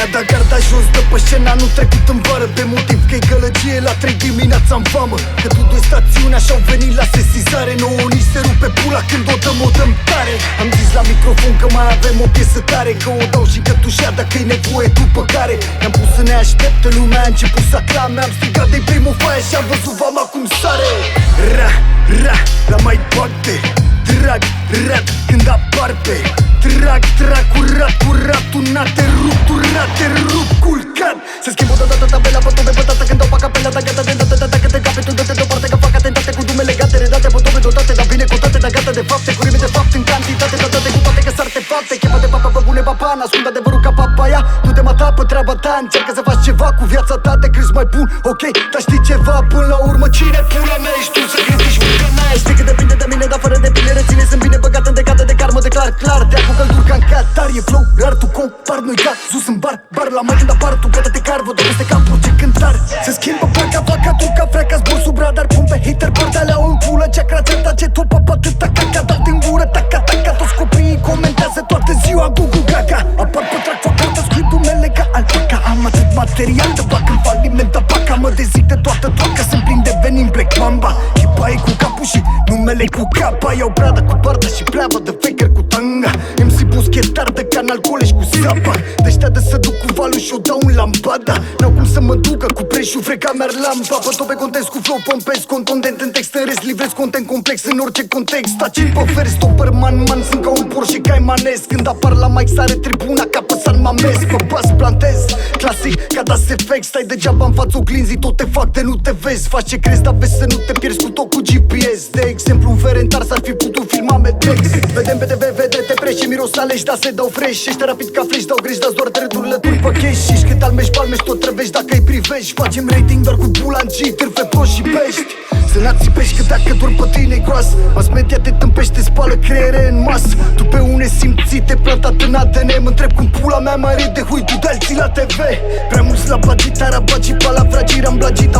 Mi-a dat garda jos de pe scena, nu trecut în vară. Pe motiv că-i gălăgie la 3 dimineața în vamă. Că tu doi stațiuni așa au venit la sesizare. Nouă nici se rupe pula când o dăm tare. Am zis la microfon că mai avem o piesă tare, că o dau și că tușea dacă-i nevoie, după care ne-am pus să ne aștepte, lumea a început să aclame. Am strigat de primul foaie și am văzut vama cum sare. Ra, ra, la mai bate. Drag, rat, când apar pe Drag, drag, curat, curat, tu n-a te rup, tu n-a te rup, culcat. Se schimbă odată tabela, bătă de bătată când dau pa capela. Da gata de dată, dacă te cape, tu dă-te deoparte, că fac atentate cu dume legate, redate, bătove dotate, dar bine cotate, dar gata de fapte, cu rime de fapt în cantitate, dar date cu toate că s-ar te fapte. Chepa de papa, bă bune papa, n-ascund adevărul ca papaya. Tu te mata pe treaba ta, încercă să faci ceva cu viața ta, te crezi mai bun, ok, dar știi ceva, până la urmă cine pula mea ești tu să critici munca mea. Știi că depinde de mine, dar fără de bine reține, sunt bine băgat în decadă de karmă, declar clar, te acu călduri ca în Qatar. E flow, rar, tu compar, nu-i gat, sus în bar, bar la mai când apar, tu gata de carvă, dar peste cap orice cântar. Se schimbă placa, vaca, tu ca freaca, zbor sub radar, pun pe hater, părdealea în pulă, ceacra, țeta, ce top, apa, atâta, caca, dau din gură, taca, taca, toți copiii comentează toată ziua, gugu, gaga. Apar pe trac, fac altă, scriu numele ca alpaca, am atât material, de bac în faliment, apaca, mă dezic de toată toaca, sunt plin de venin, Black Mamba, chipa e cu capul și numele cu capa, iau brada cu barda și pleavă de faker cu tanga. MC buschetar de canal coleș cu sapa, de-aștia de să duc cu valul și o dau în lampada. N-au cum să mă ducă cu preșul, freca mea lampa. Bătobe contest cu flow pompez, contundent în text, în rest livrez content complex în orice context. Acel pe fer, stopperman, man, sunt ca un Porsche caimanez. Când apar la mic sare tribuna ca pe San Mamés. Pe bas plantez, clasic, ca Das Effect. Stai degeaba în fața oglinzii, tot te fac de nu te vezi. Faci ce crezi, dar vezi să nu te pierzi cu tot cu GPS. De exemplu, un ferentar s-ar fi putut filma Medex. Vedem pe TV, vedete preș și miros aleși, dar se dau fresh. Ești rapid ca flash, dau greș, dați doar drepturile turi pe cash. Și cât almești, palmești, tot trăvești dacă îi privești. Facem rating doar cu bulangii, târfe proști și pești. Să n-ațipești că dacă dorm pe tine-i groasă. Mass media te tâmpește, spală creiere în masă. Tu pe une simțite, plantat în ADN. Mă întreb cum pula mea mai ride huitul de alții la TV. Prea mulți la bagit, arabagii, palavragii. Am blagit,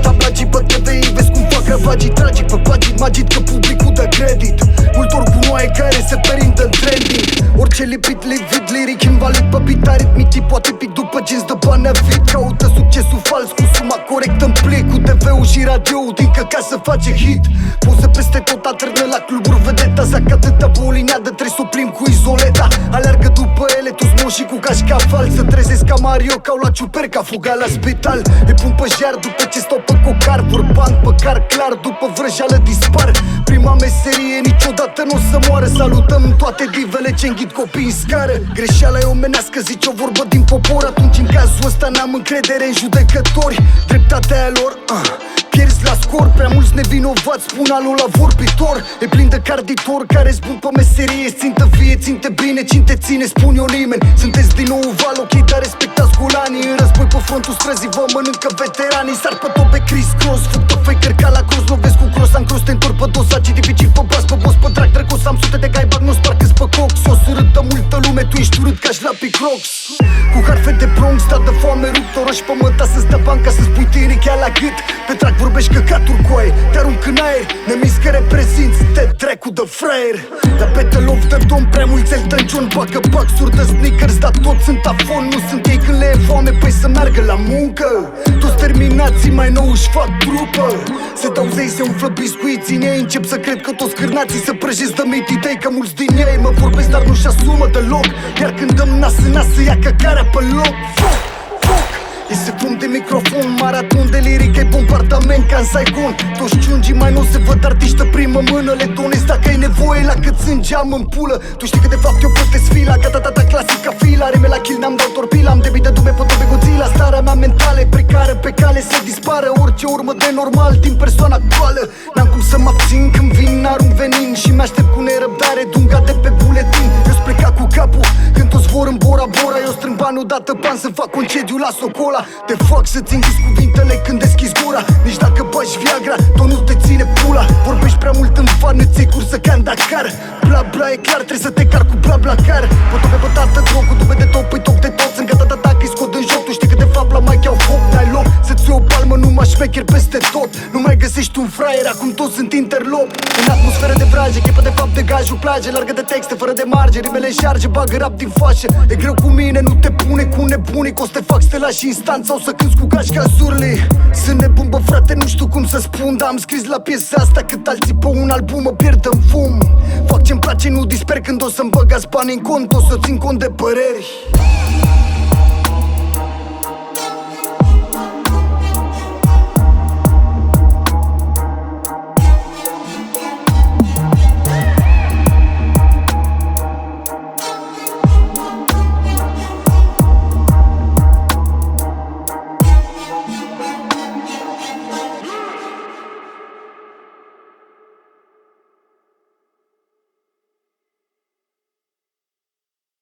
pe TV. Îi vezi cum fac ravagii, tragic pe pagini, magit că publicul dă credit. Multor gunoaie care se perindă în trending. Orice lipit, livid, liric, invalid pe beat, aritmic, tipoatipic, după jeans de bani avid. Caută succesul fals cu suma corectă în plic, cu TV-ul și radio-ul din ca să face hit. Poze peste tot, atârnă la cluburi, vedeta. Zac atâta bolineadă, trebuie să o plimb cu izoleta. Aleargă după ele, toți moșii cu cașcaval. Să trezesc ca Mario, ca la ciuperca, fuga la spital. Îi pun pe jar după ce stau pe cocar. Vor bani pe car clar, după vrăjeală dispar. Prima meserie, niciodată nu o să moară. Salutăm toate divele ce înghit copii în scară. Greșeala e omenească, zice o vorbă din popor. Atunci în cazul ăsta n-am încredere în judecători. Dreptatea aia lor, pierzi la scor, prea mulți nevinovați spun alo la vorbitor. E plin de carditor care-s bun pe meserie. Țintă vie, ținte bine, cine te ține, spun eu nimeni. Sunteți din nou val, ok, dar respectați golanii. În război pe frontul străzii vă mănâncă veteranii. Sar pe tot pe Chris Cross, fug pe faker ca la cross. Lovesc cu cross, am cross, te întorc pe dos. Aci dificil pe bas, pe boss, pe drag, drăcos. Am sute de gai, bag, nu sparg, pe cox. O surâtă multă lume, tu ești urât ca-și la Picrox. Cu harfe de Bronx, dat de foame, rupt oraș pe măta. Să-ți dă bani ca să-ți pui tirichea la gât. Pe trac vorbești căcaturi cu aie, te arunc în aer. Nemis că reprezinți, te dracu de fraier. Dar pe te lov de domn, prea mulți Elton John. Bagă baxuri de sneakers, dar toți sunt afon. Nu sunt ei când le e foame, păi să meargă la muncă. Toți terminații mai nou își fac trupă. Se dau zei, se umflă biscuiții în ei. Încep să cred că toți cârnații se prăjesc de mit idei. Că mulți din ei mă vorbesc, dar nu-și asumă deloc. Iar când dăm nas în nas, să ia căcarea pe loc. Este fum de microfon, maraton de liric, e bombardament ca în Saigon. Toți ciungii mai nu se văd artiști de primă mână. Le donezi dacă ai nevoie la cât sunt geam în pulă. Tu știi că de fapt eu plătesc fila, gata tata clasica fila. Rime la kill, n-am dat torpila, am debit de dume pe tobe Godzilla. Starea mea mentală e precară, pe cale să dispară orice urmă de normal din persoana actuală. N-am cum să mă abțin când vin, arunc venin și mi-aștept cu nerăbdare dunga de pe buletin. Eu pleca cu capul când toți vor în Bora Bora. Eu strâng bani odată, bani să fac concediu la Socola. Te fac să-ți închizi cuvintele când deschizi gura. Nici dacă bagi Viagra, tot nu te ține pula. Vorbești prea mult în fan, îți iei cursă ca în Dakar. Bla bla e clar, trebuie să te car cu bla bla car. Potope pe tată, drog, cu dube de top, păi toc de tot. Sunt gata, dacă-i scot în joc, tu știi că de fapt la mic iau foc, n-ai loc. loc să-ți iei o palmă numai șmecher peste tot. Nu mai găsești un fraier, acum toți sunt interlop. În atmosferă de vrage, chepă de fapt de gajul plage. Largă de texte, fără de marge, rimele șarge, bagă rap din fașă. E greu cu mine, nu te pune cu nebunii, că o să te fac stela și instant sau să cânti cu gași ca Zurli. Sunt nebun, bă frate, nu știu cum să spun, dar am scris la piesa asta cât alții pe un album mă pierd în fum. Fac ce-mi place, nu disper când o să-mi băgați bani în cont, o să țin cont de păreri.